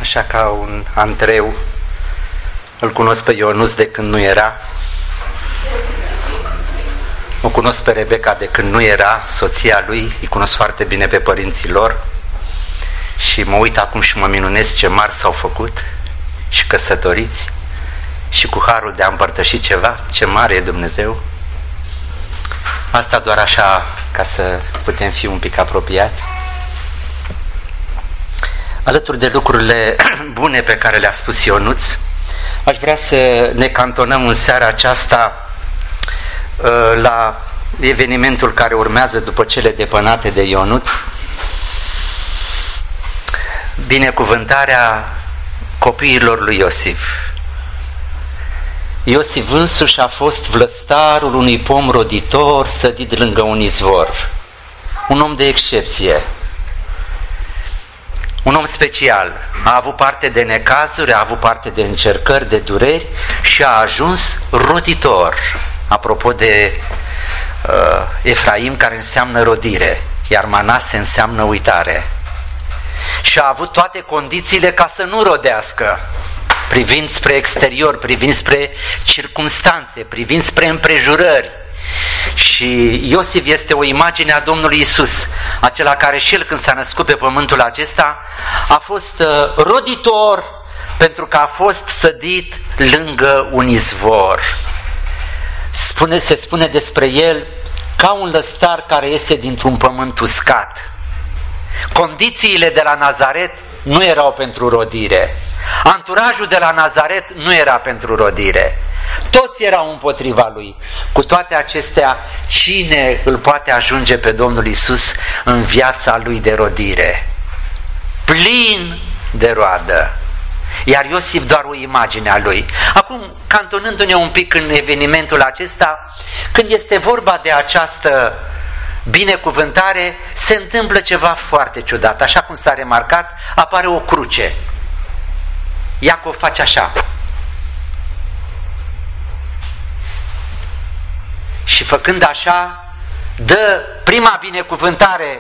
așa ca un antreu. Îl cunosc pe Ionuț de când nu era. O cunosc pe Rebecca de când nu era soția lui. Îi cunosc foarte bine pe părinții lor. Și mă uit acum și mă minunez ce mari s-au făcut și căsătoriți și cu harul de a împărtăși ceva. Ce mare e Dumnezeu! Asta doar așa, ca să putem fi un pic apropiați. Alături de lucrurile bune pe care le-a spus Ionuț, aș vrea să ne cantonăm în seara aceasta la evenimentul care urmează după cele depănate de Ionuț, binecuvântarea copiilor lui Iosif. Iosif însuși a fost vlăstarul unui pom roditor sădit lângă un izvor. Un om de excepție. Un om special. A avut parte de necazuri, a avut parte de încercări, de dureri și a ajuns roditor. Apropo de Efraim, care înseamnă rodire, iar Manase înseamnă uitare. Și a avut toate condițiile ca să nu rodească, privind spre exterior, privind spre circumstanțe, privind spre împrejurări. Și Iosif este o imagine a Domnului Iisus, acela care și el, când s-a născut pe pământul acesta, a fost roditor pentru că a fost sădit lângă un izvor. Se spune despre el ca un lăstar care iese dintr-un pământ uscat. Condițiile de la Nazaret nu erau pentru rodire. Anturajul de la Nazaret nu era pentru rodire. Toți erau împotriva lui. Cu toate acestea, cine îl poate ajunge pe Domnul Iisus în viața lui de rodire? Plin de roadă. Iar Iosif doar o imagine a lui. Acum, cantonându-ne un pic în evenimentul acesta, când este vorba de această binecuvântare, se întâmplă ceva foarte ciudat. Așa cum s-a remarcat, apare o cruce. Iacov face așa. Și făcând așa, dă prima binecuvântare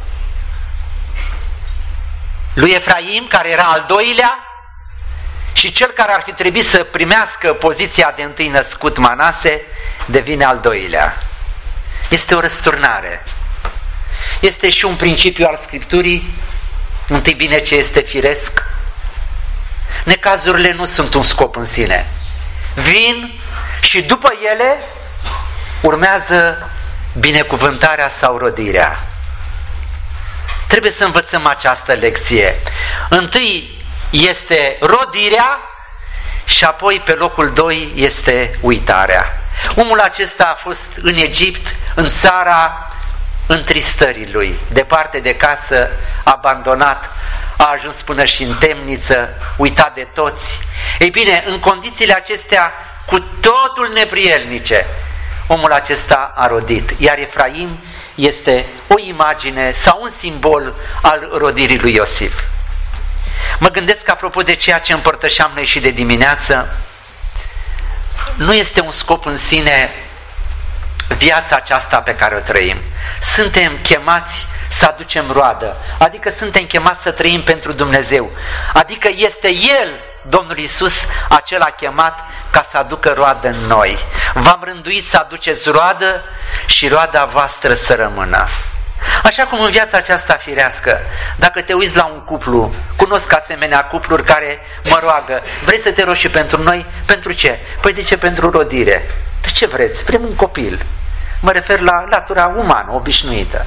lui Efraim, care era al doilea, și cel care ar fi trebuit să primească poziția de întâi născut, Manase, devine al doilea. Este o răsturnare. Este și un principiu al Scripturii, întâi bine ce este firesc. Necazurile nu sunt un scop în sine. Vin și după ele urmează binecuvântarea sau rodirea. Trebuie să învățăm această lecție. Întâi este rodirea și apoi pe locul 2 este uitarea. Omul acesta a fost în Egipt, în țara întristării lui, departe de casă, abandonat, a ajuns până și în temniță, uitat de toți. Ei bine, în condițiile acestea, cu totul neprielnice, omul acesta a rodit. Iar Efraim este o imagine sau un simbol al rodirii lui Iosif. Mă gândesc, apropo de ceea ce împărtășeam noi și de dimineață, nu este un scop în sine viața aceasta pe care o trăim. Suntem chemați să aducem roadă, adică suntem chemați să trăim pentru Dumnezeu, adică este El, Domnul Iisus, acela chemat ca să aducă roadă în noi. V-am rânduit să aduceți roadă și roada voastră să rămână. Așa cum în viața aceasta firească, dacă te uiți la un cuplu, cunosc asemenea cupluri care mă roagă, vrei să te rogi și pentru noi? Pentru ce? Păi zice, pentru rodire. De ce vreți? Vrem un copil. Mă refer la latura umană, obișnuită.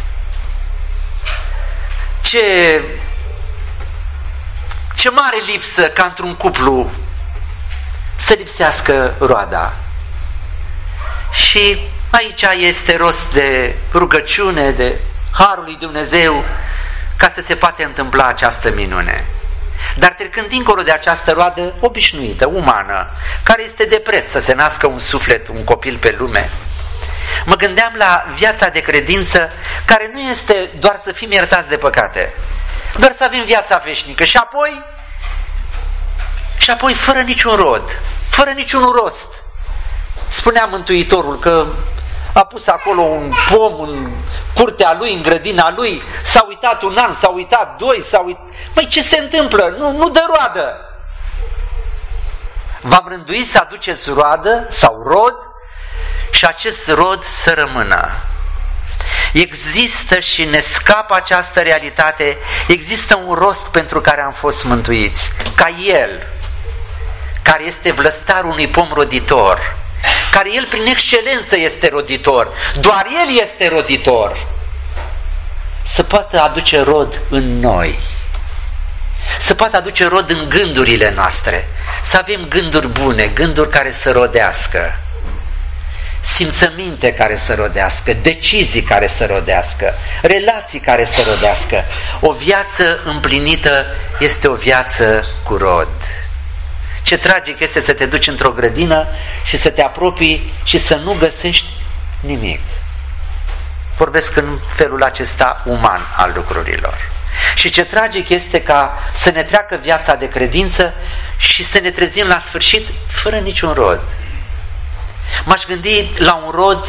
Ce mare lipsă ca într-un cuplu să lipsească roada. Și aici este rost de rugăciune, de harul lui Dumnezeu, ca să se poate întâmpla această minune. Dar trecând dincolo de această roadă obișnuită, umană, care este de preț să se nască un suflet, un copil pe lume, mă gândeam la viața de credință, care nu este doar să fim iertați de păcate, doar să avem viața veșnică și apoi fără niciun rod, fără niciun rost. Spunea Mântuitorul că a pus acolo un pom în curtea lui, în grădina lui, s-a uitat un an, s-a uitat 2, Măi, ce se întâmplă? Nu dă roadă. V-am rânduit să aduceți roadă sau rod și acest rod să rămână. Există și ne scapă această realitate, există un rost pentru care am fost mântuiți, ca El, care este vlăstarul unui pom roditor, care El prin excelență este roditor, doar El este roditor, să poată aduce rod în noi, să poată aduce rod în gândurile noastre, să avem gânduri bune, gânduri care să rodească, simțăminte care să rodească, decizii care să rodească, relații care să rodească. O viață împlinită este o viață cu rod. Ce tragic este să te duci într-o grădină și să te apropii și să nu găsești nimic. Vorbesc în felul acesta uman al lucrurilor. Și ce tragic este ca să ne treacă viața de credință și să ne trezim la sfârșit fără niciun rod. M-aș gândi la un rod,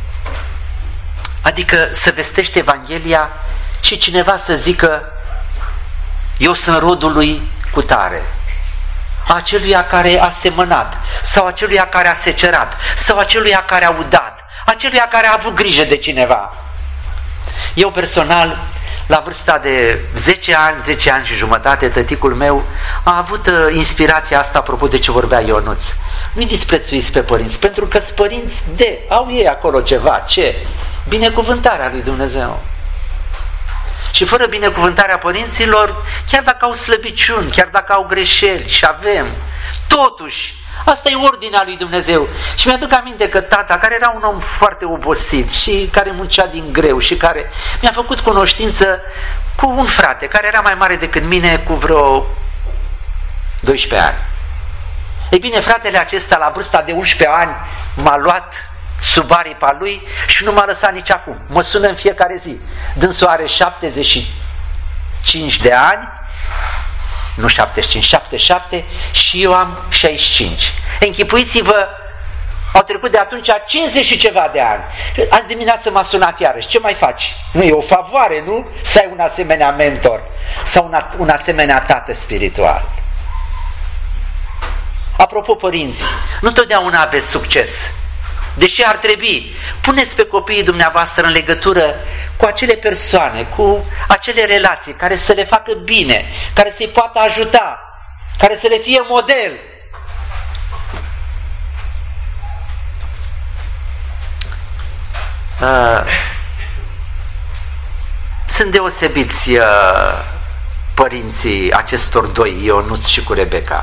adică să vestești Evanghelia și cineva să zică: eu sunt rodul lui cutare, aceluia care a semănat, sau aceluia care a secerat, sau aceluia care a udat, aceluia care a avut grijă de cineva. Eu personal, la vârsta de 10 ani și jumătate, tăticul meu a avut inspirația asta, apropo de ce vorbea Ionuț. Nu-i disprețuiți pe părinți, pentru că sunt părinți au ei acolo ceva, ce? Binecuvântarea lui Dumnezeu. Și fără binecuvântarea părinților, chiar dacă au slăbiciuni, chiar dacă au greșeli, și avem, totuși, asta e ordinea lui Dumnezeu. Și mi-aduc aminte că tata, care era un om foarte obosit și care muncea din greu și care mi-a făcut cunoștință cu un frate care era mai mare decât mine cu vreo 12 ani. Ei bine, fratele acesta, la vârsta de 11 ani, m-a luat sub aripa lui și nu m-a lăsat nici acum. Mă sună în fiecare zi. Dânsul are 75 de ani, nu 75, 77, și eu am 65. Închipuiți-vă, au trecut de atunci 50 și ceva de ani. Azi dimineață m-a sunat iarăși. Ce mai faci? Nu e o favoare, nu? Să ai un asemenea mentor sau un asemenea tată spiritual. Apropo, părinți, nu totdeauna aveți succes. Deși ar trebui, puneți pe copiii dumneavoastră în legătură cu acele persoane, cu acele relații care să le facă bine, care să-i poată ajuta, care să le fie model. Sunt deosebiți părinții acestor doi, Ionuț și cu Rebecca.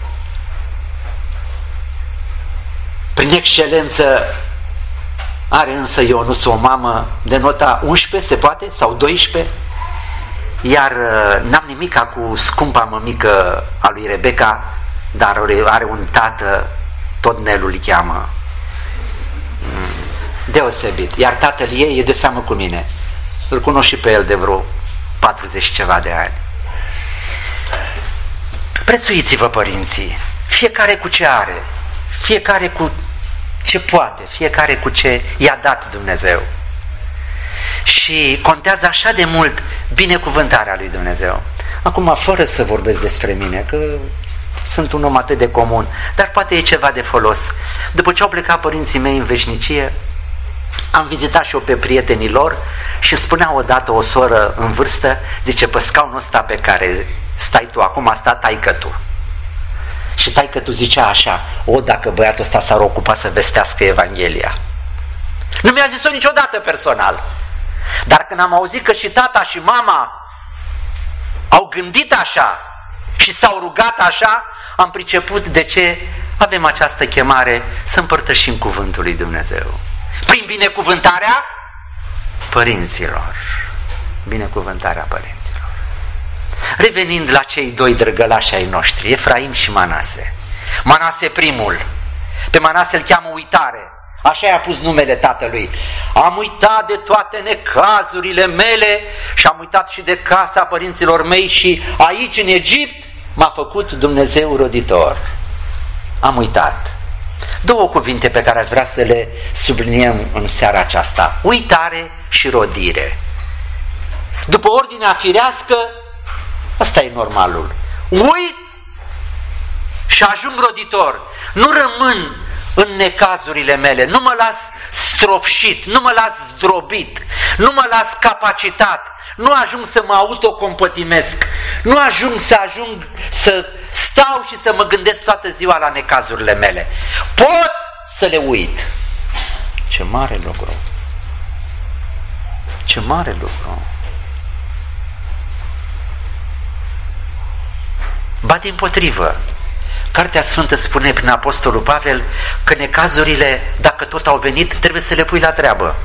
Prin excelență are însă Ionuț o mamă de nota 11, se poate? Sau 12? Iar n-am nimica cu scumpa mămică a lui Rebecca, dar are un tată, tot Nelu îl cheamă, deosebit. Iar tatăl ei e de seamă cu mine. Îl cunosc și pe el de vreo 40 ceva de ani. Prețuiți-vă, părinții, fiecare cu ce are, fiecare cu ce poate, fiecare cu ce i-a dat Dumnezeu. Și contează așa de mult binecuvântarea lui Dumnezeu. Acum, fără să vorbesc despre mine, că sunt un om atât de comun, dar poate e ceva de folos. După ce au plecat părinții mei în veșnicie, am vizitat și eu pe prietenii lor și îmi spunea odată o soră în vârstă, zice: pe scaunul ăsta pe care stai tu acum, sta taică-tu. Și taică-tu zicea așa: o, dacă băiatul ăsta s-ar ocupa să vestească Evanghelia. Nu mi-a zis-o niciodată personal, dar când am auzit că și tata și mama au gândit așa și s-au rugat așa, am priceput de ce avem această chemare să împărtășim cuvântul lui Dumnezeu. Prin binecuvântarea părinților. Binecuvântarea părinților. Revenind la cei doi drăgălași ai noștri, Efraim și Manase. Manase primul. Pe Manase îl cheamă uitare. Așa i-a pus numele tatălui. Am uitat de toate necazurile mele și am uitat și de casa părinților mei și aici în Egipt m-a făcut Dumnezeu roditor. Am uitat. Două cuvinte pe care aș vrea să le subliniem în seara aceasta: uitare și rodire. După ordinea firească, ăsta e normalul. Uit și ajung roditor. Nu rămân în necazurile mele, nu mă las stropșit, nu mă las zdrobit, nu mă las capacitat, nu ajung să mă autocompătimesc, nu ajung să stau și să mă gândesc toată ziua la necazurile mele. Pot să le uit. Ce mare lucru! Ce mare lucru! Ba dimpotrivă, Cartea Sfântă spune prin Apostolul Pavel că necazurile, dacă tot au venit, trebuie să le pui la treabă.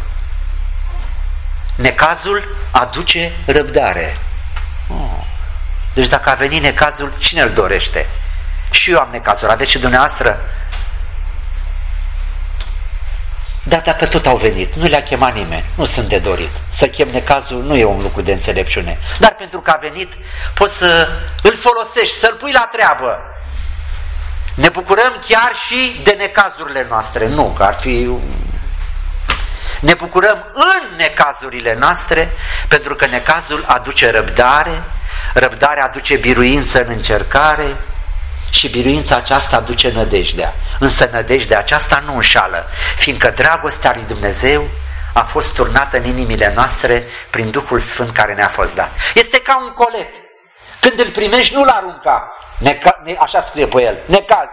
Necazul aduce răbdare. Deci dacă a venit necazul, cine îl dorește? Și eu am necazuri, aveți și dumneavoastră? Dar dacă tot au venit, nu le-a chemat nimeni, nu sunt de dorit. Să chem necazul nu e un lucru de înțelepciune. Dar pentru că a venit, poți să îl folosești, să-l pui la treabă. Ne bucurăm chiar și de necazurile noastre. Nu, că ar fi... Ne bucurăm în necazurile noastre, pentru că necazul aduce răbdare, răbdarea aduce biruință în încercare și biruința aceasta aduce nădejdea. Însă nădejdea aceasta nu înșală, fiindcă dragostea lui Dumnezeu a fost turnată în inimile noastre prin Duhul Sfânt care ne-a fost dat. Este ca un colet. Când îl primești, nu-l arunca. Așa scrie pe el, necaz.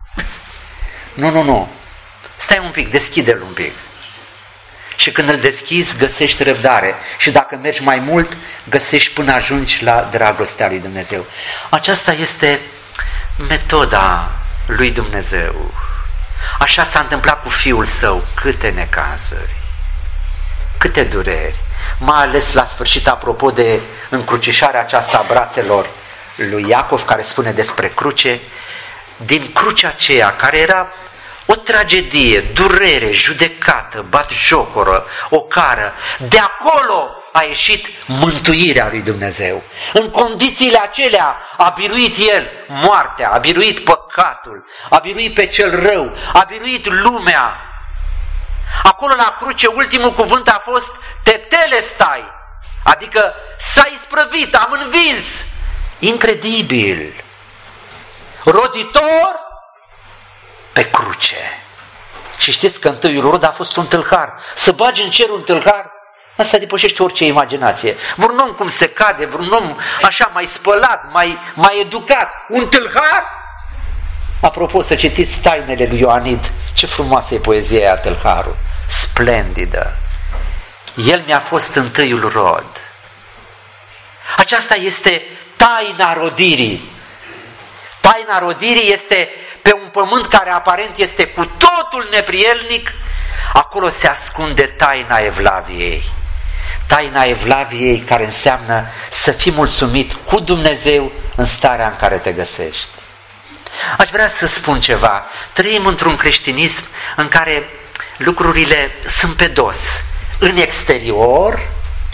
Nu. Stai un pic, deschide-l un pic. Și când îl deschizi, găsești răbdare. Și dacă mergi mai mult, găsești până ajungi la dragostea lui Dumnezeu. Aceasta este metoda lui Dumnezeu. Așa s-a întâmplat cu Fiul Său. Câte necazuri, câte dureri. Mai ales la sfârșit, apropo de încrucișarea aceasta a brațelor lui Iacov, care spune despre cruce, din crucea aceea care era o tragedie, durere, judecată, batjocoră, ocară, de acolo a ieșit mântuirea lui Dumnezeu. În condițiile acelea a biruit El moartea, a biruit păcatul, a biruit pe cel rău, a biruit lumea. Acolo la cruce ultimul cuvânt a fost tetelestai, adică s-a isprăvit, am învins. Incredibil! Roditor pe cruce. Și știți că întâiul rod a fost un tâlhar. Să bagi în cer un tâlhar, asta depășește orice imaginație. Vreun om cum se cade, vreun om așa mai spălat, mai educat, un tâlhar? Apropo, să citiți Tainele lui Ioanid, ce frumoasă e poezia aia, tâlharul, splendidă. El mi-a fost întâiul rod. Aceasta este taina rodirii. Taina rodirii este pe un pământ care aparent este cu totul neprielnic, acolo se ascunde taina evlaviei. Taina evlaviei care înseamnă să fii mulțumit cu Dumnezeu în starea în care te găsești. Aș vrea să spun ceva. Trăim într-un creștinism în care lucrurile sunt pe dos. În exterior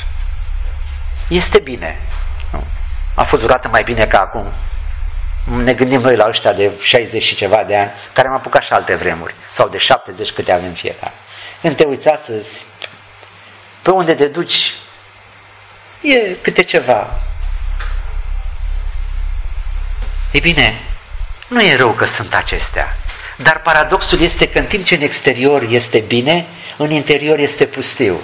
este bine. A fost vreodată mai bine ca acum. Ne gândim noi la ăștia de 60 și ceva de ani, care am apucat și alte vremuri, sau de 70 câte avem fiecare. Când te uiți astăzi, pe unde te duci, e câte ceva. Ei bine, nu e rău că sunt acestea, dar paradoxul este că în timp ce în exterior este bine, în interior este pustiu.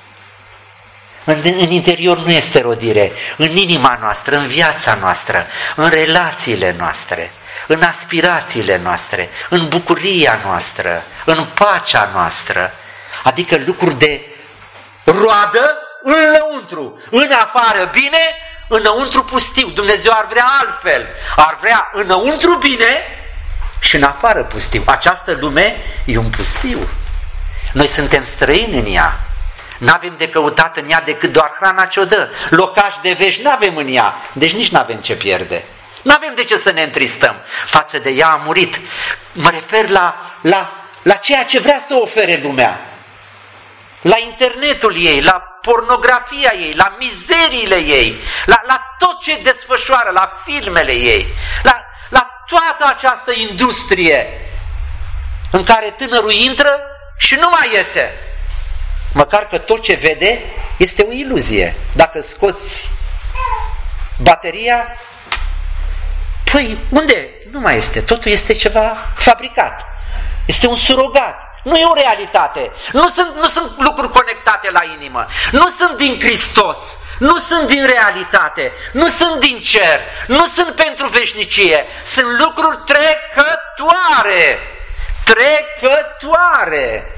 În interior nu este rodire, în inima noastră, în viața noastră, în relațiile noastre, în aspirațiile noastre, în bucuria noastră, în pacea noastră, adică lucruri de roadă înăuntru, în afară bine, înăuntru pustiu. Dumnezeu ar vrea altfel, ar vrea înăuntru bine și în afară pustiu. Această lume e un pustiu. Noi suntem străini în ea. N-avem de căutat în ea decât doar hrana ce o dă. Locaș de vești n-avem în ea, deci nici n-avem ce pierde. N-avem de ce să ne întristăm. Față de ea a murit. Mă refer la ceea ce vrea să ofere lumea. La internetul ei, la pornografia ei, la mizeriile ei, la tot ce desfășoară, la filmele ei, la toată această industrie în care tânărul intră și nu mai iese. Măcar că tot ce vede este o iluzie. Dacă scoți bateria, păi unde? Nu mai este. Totul este ceva fabricat. Este un surogat. Nu e o realitate. Nu sunt lucruri conectate la inimă. Nu sunt din Hristos. Nu sunt din realitate. Nu sunt din cer. Nu sunt pentru veșnicie. Sunt lucruri trecătoare. Trecătoare.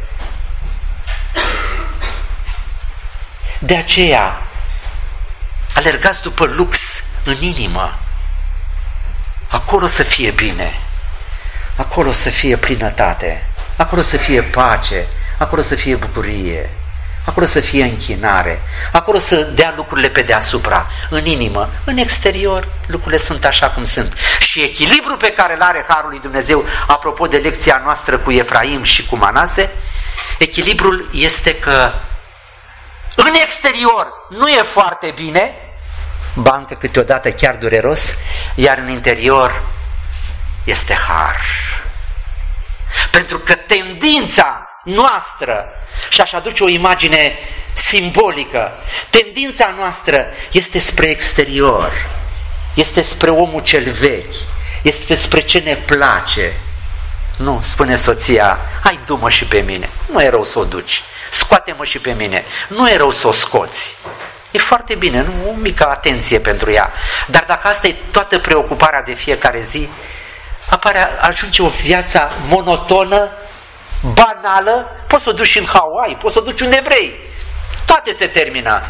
De aceea, alergați după lux în inimă. Acolo să fie bine. Acolo să fie plinătate. Acolo să fie pace. Acolo să fie bucurie. Acolo să fie închinare. Acolo să dea lucrurile pe deasupra. În inimă, în exterior, lucrurile sunt așa cum sunt. Și echilibrul pe care îl are Harul lui Dumnezeu, apropo de lecția noastră cu Efraim și cu Manase, echilibrul este că în exterior nu e foarte bine, ba încă câteodată chiar dureros, iar în interior este har. Pentru că tendința noastră, și aș aduce o imagine simbolică, tendința noastră este spre exterior, este spre omul cel vechi, este spre ce ne place. Nu, spune soția, hai du-mă și pe mine, nu e rău să o duci, scoate-mă și pe mine, nu e rău să o scoți. E foarte bine, nu? O mică atenție pentru ea. Dar dacă asta e toată preocuparea de fiecare zi, ajunge o viață monotonă, banală, poți să o duci în Hawaii, poți să o duci unde vrei. Toate se termină.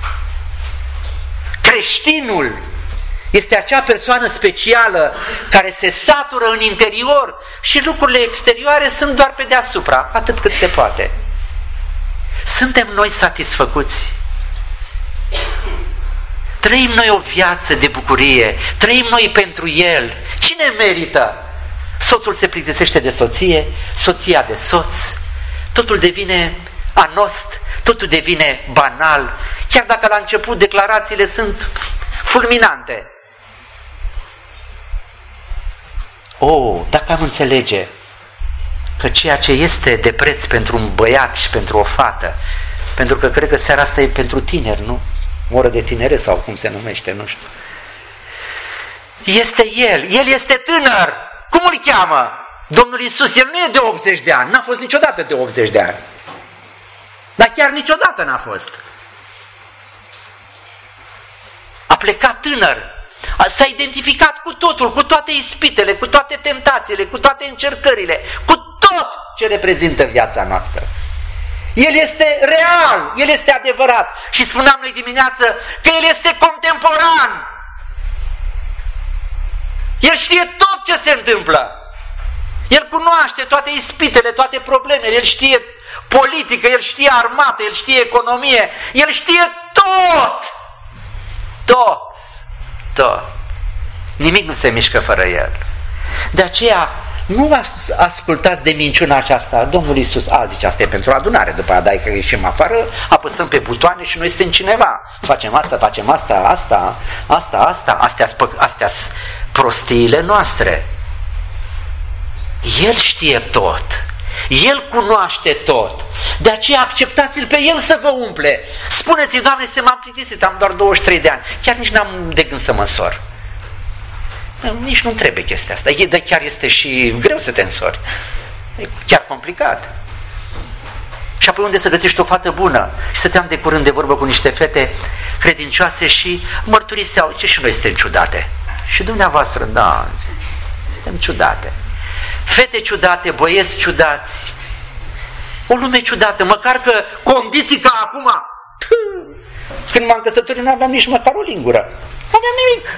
Creștinul este acea persoană specială care se satură în interior și lucrurile exterioare sunt doar pe deasupra, atât cât se poate. Suntem noi satisfăcuți? Trăim noi o viață de bucurie, trăim noi pentru El. Cine merită? Soțul se plictisește de soție, soția de soț, totul devine anost, totul devine banal, chiar dacă la început declarațiile sunt fulminante. Dacă am înțelege că ceea ce este de preț pentru un băiat și pentru o fată, pentru că cred că seara asta e pentru tineri, nu? O oră de tinere sau cum se numește, nu știu. Este El este tânăr. Cum îl cheamă? Domnul Iisus, El nu e de 80 de ani, n-a fost niciodată de 80 de ani. Dar chiar niciodată n-a fost. A plecat tânăr, s-a identificat cu totul, cu toate ispitele, cu toate tentațiile, cu toate încercările, cu tot ce reprezintă viața noastră. El este real, El este adevărat. Și spuneam noi dimineață că El este contemporan. El știe tot ce se întâmplă. El cunoaște toate ispitele, toate problemele, El știe politică, El știe armată, El știe economie, El știe tot. Tot. Nimic nu se mișcă fără El. De aceea nu ascultați de minciuna aceasta. Domnul Iisus, zice, asta e pentru adunare, după aia dai că ieșim afară, apăsăm pe butoane și noi suntem cineva. Facem asta, astea prostiile noastre. El știe tot. El cunoaște tot. De aceea acceptați-L pe El să vă umple. Spuneți-i, Doamne, m-am plictisit, am doar 23 de ani. Chiar nici n-am de gând să mă însor. Nici nu trebuie chestia asta. Dar chiar este și greu să te însori. E chiar complicat. Și apoi unde să găsești o fată bună? Și stăteam de curând de vorbă cu niște fete credincioase și mărturiseau, ce și noi suntem ciudate. Și dumneavoastră, da, suntem ciudate. Fete ciudate, băieți ciudați, o lume ciudată, măcar că condiții ca acum. Când m-am căsătorit nu aveam nici măcar o lingură. Nu aveam nimic.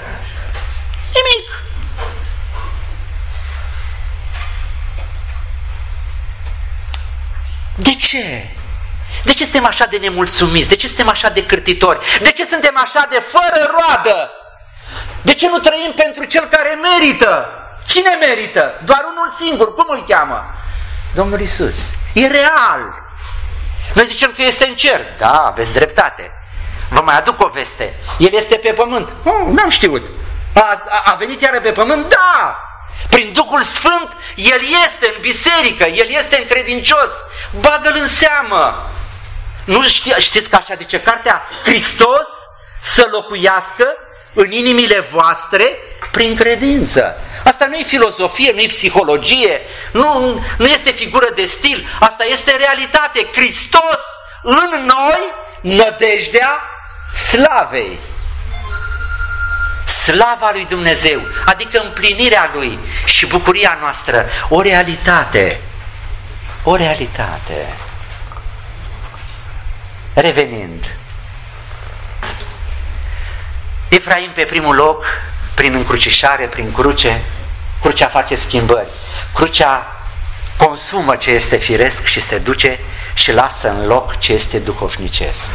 De ce? De ce suntem așa de nemulțumiți? De ce suntem așa de cârtitori? De ce suntem așa de fără roadă? De ce nu trăim pentru cel care merită? Cine merită? Doar unul singur. Cum îl cheamă? Domnul Iisus. E real. Noi zicem că este în cer. Da, aveți dreptate. Vă mai aduc o veste. El este pe pământ. N-am știut. A venit iară pe pământ? Da! Prin Duhul Sfânt, El este în biserică, El este încredincios. Bagă-L în seamă. Nu știți că așa zice cartea? Hristos să locuiască în inimile voastre prin credință. Asta nu e filozofie, nu e psihologie, nu este figură de stil, asta este realitate. Hristos în noi, nădejdea slavei. Slava lui Dumnezeu, adică împlinirea Lui și bucuria noastră, o realitate. O realitate. Revenind, Efraim pe primul loc, prin încrucișare, prin cruce, crucea face schimbări. Crucea consumă ce este firesc și se duce și lasă în loc ce este duhovnicesc.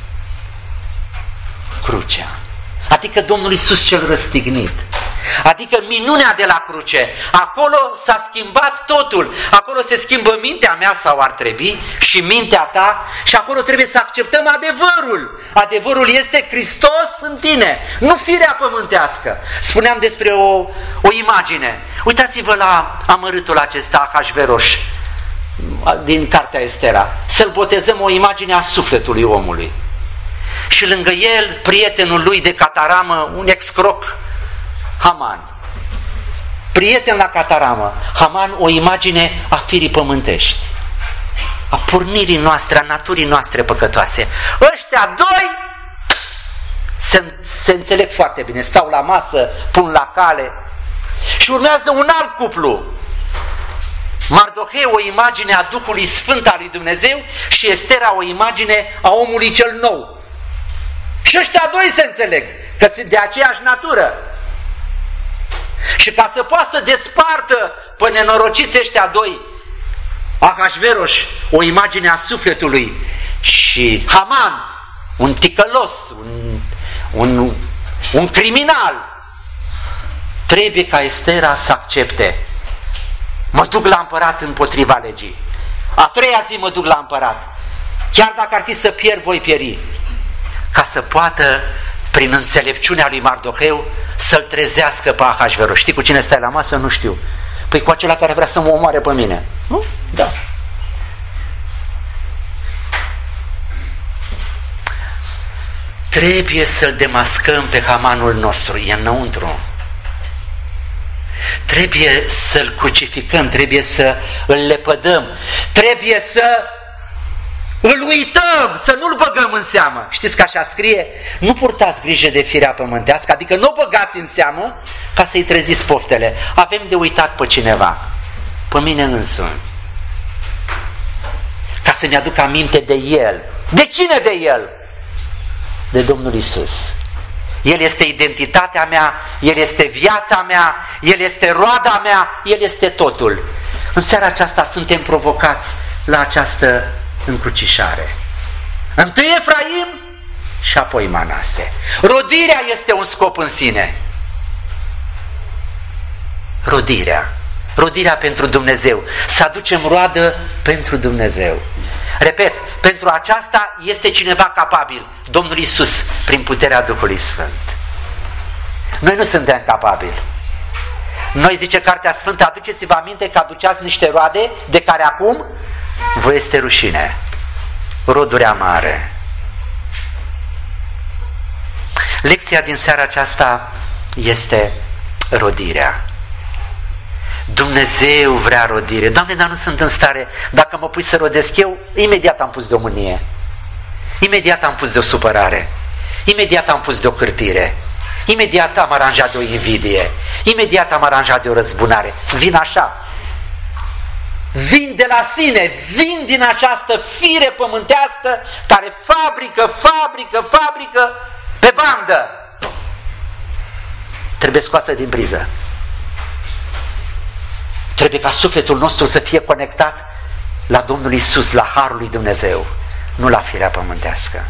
Crucea. Adică Domnul Iisus cel răstignit. Adică minunea de la cruce. Acolo s-a schimbat totul. Acolo se schimbă mintea mea sau ar trebui și mintea ta și acolo trebuie să acceptăm adevărul. Adevărul este Hristos în tine, nu firea pământească. Spuneam despre o imagine. Uitați-vă la amărâtul acesta Ahasveros din cartea Estera. Să-l botezăm o imagine a sufletului omului. Și lângă el, prietenul lui de cataramă, un excroc, Haman. Prieten la cataramă. Haman, o imagine a firii pământești, a pornirii noastre, a naturii noastre păcătoase. Ăștia doi se înțeleg foarte bine, stau la masă, pun la cale și urmează un alt cuplu. Mardoheu, o imagine a Duhului Sfânt al lui Dumnezeu și Estera, o imagine a omului cel nou. Și ăștia doi se înțeleg, că sunt de aceeași natură. Și ca să poată să despartă pe nenorociți ăștia doi, Ahasveros, o imagine a sufletului, și Haman, un ticălos, un criminal, trebuie ca Estera să accepte. Mă duc la împărat împotriva legii. A treia zi mă duc la împărat. Chiar dacă ar fi să pierd, voi pieri. Ca să poată, prin înțelepciunea lui Mardoheu, să-l trezească pe Ahasveros. Știi cu cine stai la masă? Nu știu. Păi cu acela care vrea să mă omoare pe mine. Nu? Da. Trebuie să-l demascăm pe Hamanul nostru. E înăuntru. Trebuie să-l crucificăm, trebuie să îl lepădăm, trebuie să îl uităm, să nu-l băgăm în seamă. Știți că așa scrie? Nu purtați grijă de firea pământească, adică nu o băgați în seamă ca să-i treziți poftele. Avem de uitat pe cineva, pe mine însumi, ca să-mi aduc aminte de El. De cine de El? De Domnul Iisus. El este identitatea mea, El este viața mea, El este roada mea, El este totul. În seara aceasta suntem provocați la această încrucișare. Întâi Efraim și apoi Manase. Rodirea este un scop în sine. Rodirea pentru Dumnezeu. Să aducem roadă pentru Dumnezeu. Repet, pentru aceasta este cineva capabil. Domnul Iisus, prin puterea Duhului Sfânt. Noi nu suntem capabili. Noi, zice Cartea Sfântă, aduceți-vă aminte că aduceați niște roade de care acum vă este rușine. Roduri amare. Lecția din seara aceasta este rodirea. Dumnezeu vrea rodire. Doamne, dar nu sunt în stare. Dacă mă pui să rodesc eu, imediat am pus de o mânie. Imediat am pus de o supărare. Imediat am pus de o cârtire. Imediat am aranjat de o invidie. Imediat am aranjat de o răzbunare. Vin așa. Vin de la sine. Vin din această fire pământească care fabrică pe bandă. Trebuie scoasă din priză. Trebuie ca sufletul nostru să fie conectat la Domnul Iisus, la Harul lui Dumnezeu, nu la firea pământească.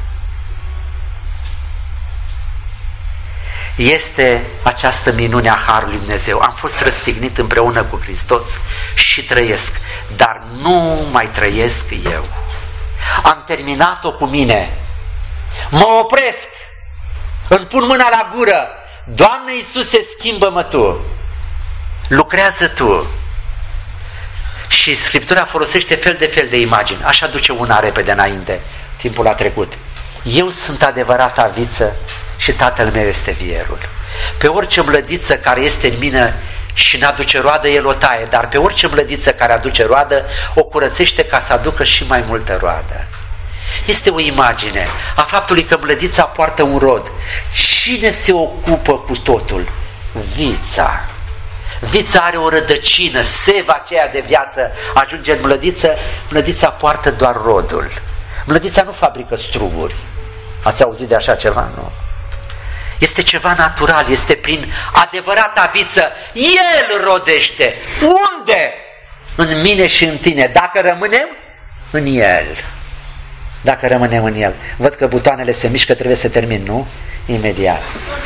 Este această minune a Harului Dumnezeu. Am fost răstignit împreună cu Hristos și trăiesc, dar nu mai trăiesc eu. Am terminat-o cu mine. Mă opresc, îmi pun mâna la gură. Doamne Iisuse, schimbă-mă Tu. lucrează tu. Și Scriptura folosește fel de fel de imagini. Așa duce una repede înainte. Timpul a trecut. Eu sunt adevărata viță și Tatăl meu este vierul. Pe orice mlădiță care este în mine și n-aduce roadă, el o taie, dar pe orice mlădiță care aduce roadă, o curățește ca să aducă și mai multă roadă. Este o imagine a faptului că mlădița poartă un rod. Cine se ocupă cu totul? Vița. Vița are o rădăcină, seva aceea de viață ajunge în mlădiță, mlădița poartă doar rodul. Mlădița nu fabrică struguri. Ați auzit de așa ceva? Nu. Este ceva natural, este prin adevărata viță. El rodește. Unde? În mine și în tine. Dacă rămânem în El. Dacă rămânem în El. Văd că butoanele se mișcă, trebuie să termin, nu? Imediat.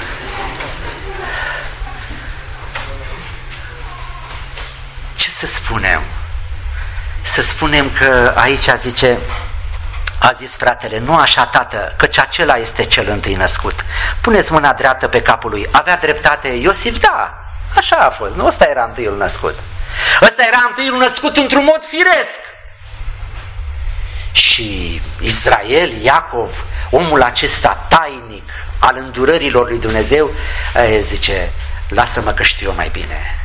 Ce să spunem? Să spunem că aici zice... A zis fratele, nu așa, tată, căci acela este cel întâi născut. Puneți mâna dreaptă pe capul lui. Avea dreptate Iosif? Da, așa a fost. Nu, ăsta era întâiul născut. Ăsta era întâiul născut într-un mod firesc. Și Israel, Iacov, omul acesta tainic al îndurărilor lui Dumnezeu, zice, lasă-mă că știu eu mai bine.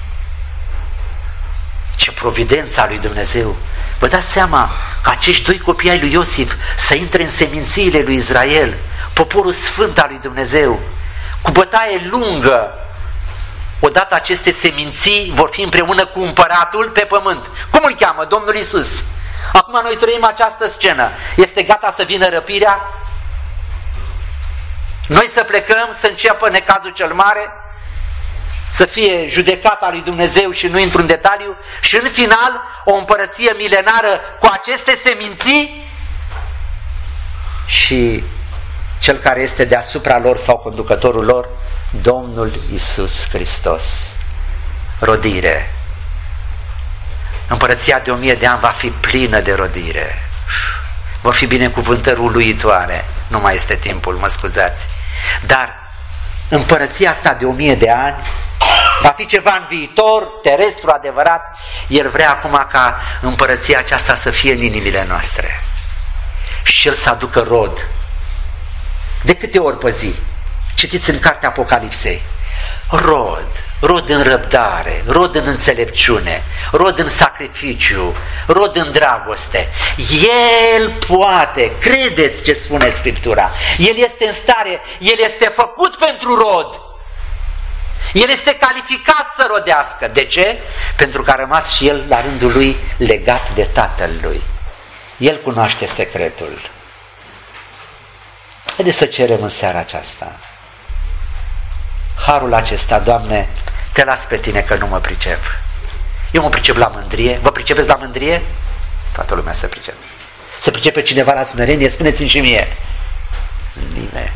Ce providența lui Dumnezeu! Vă dați seama că acești doi copii ai lui Iosif să intre în semințiile lui Israel, poporul sfânt al lui Dumnezeu, cu bătaie lungă. Odată aceste seminții vor fi împreună cu împăratul pe pământ. Cum îl cheamă? Domnul Iisus. Acum noi trăim această scenă. Este gata să vină răpirea? Noi să plecăm, să înceapă necazul cel mare? Să fie judecata lui Dumnezeu și nu intru în detaliu, și în final o împărăție milenară cu aceste seminții și cel care este deasupra lor sau conducătorul lor, Domnul Iisus Hristos. Rodire. Împărăția de 1000 de ani va fi plină de rodire. Vor fi binecuvântări uluitoare. Nu mai este timpul, mă scuzați. Dar împărăția asta de 1000 de ani va fi ceva în viitor, terestru, adevărat. El vrea acum ca împărăția aceasta să fie în inimile noastre. Și El să aducă rod. De câte ori pe zi? Citiți în cartea Apocalipsei. Rod. Rod în răbdare, rod în înțelepciune, rod în sacrificiu, rod în dragoste. El poate, credeți ce spune Scriptura. El este în stare, El este făcut pentru rod. El este calificat să rodească. De ce? Pentru că a rămas și El la rândul Lui legat de Tatăl Lui. El cunoaște secretul. Haideți să cerem în seara aceasta harul acesta. Doamne, Te las pe Tine că nu mă pricep. Eu mă pricep la mândrie. Vă pricepeți la mândrie? Toată lumea se pricepe. Se pricepe cineva la smerenie? Spuneți-mi și mie. Nimeni.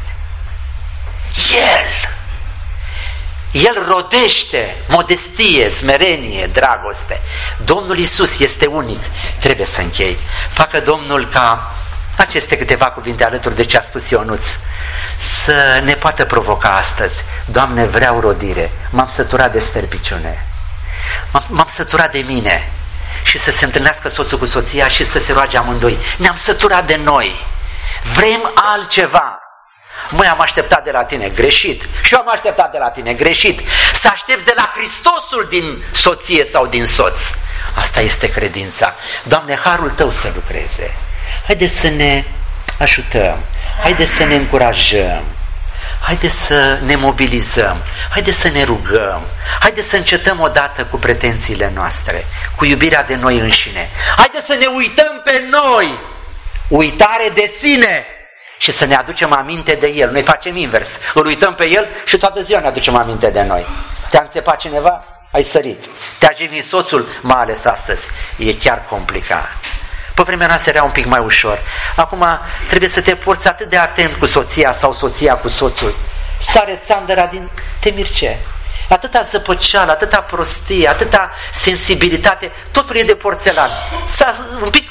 El rodește modestie, smerenie, dragoste. Domnul Iisus este unic. Trebuie să închei. Facă Domnul ca aceste câteva cuvinte alături de ce a spus Ionuț să ne poată provoca astăzi. Doamne, vreau rodire. M-am săturat de sterpiciune. M-am săturat de mine. Și să se întâlnească soțul cu soția și să se roage amândoi. Ne-am săturat de noi. Vrem altceva. Măi, am așteptat de la Tine, greșit. Și eu am așteptat de la Tine, greșit. Să aștepți de la Hristosul din soție sau din soț. Asta este credința. Doamne, harul Tău să lucreze. Haideți să ne ajutăm. Haideți să ne încurajăm. Haideți să ne mobilizăm. Haideți să ne rugăm. Haideți să încetăm odată cu pretențiile noastre, cu iubirea de noi înșine. Haideți să ne uităm pe noi. Uitare de sine. Și să ne aducem aminte de El. Noi facem invers. Îl uităm pe El și toată ziua ne aducem aminte de noi. Te-a înțepat cineva? Ai sărit. Te-a jignit soțul? Mai ales astăzi. E chiar complicat. Pe vremea noastră era un pic mai ușor. Acum trebuie să te porți atât de atent cu soția sau soția cu soțul. Sare țandăra din temirce. Atâta zăpăceală, atâta prostie, atâta sensibilitate. Totul e de porțelan. Un pic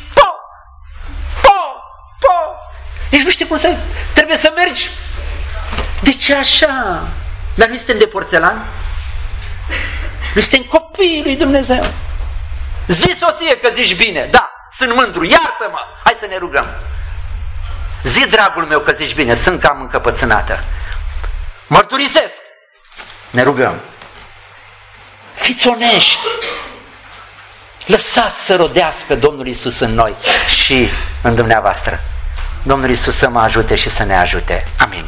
Nici nu știi cum să... Trebuie să mergi. De ce așa? Dar nu suntem de porțelan? Noi suntem copiii lui Dumnezeu. Zi, soție, că zici bine. Da, sunt mândru, iartă-mă. Hai să ne rugăm. Zi, dragul meu, că zici bine, sunt cam încăpățânată. Mărturisesc. Ne rugăm. Fiți onești. Lăsați să rodească Domnul Iisus în noi și în dumneavoastră. Domnul Iisus să mă ajute și să ne ajute. Amin.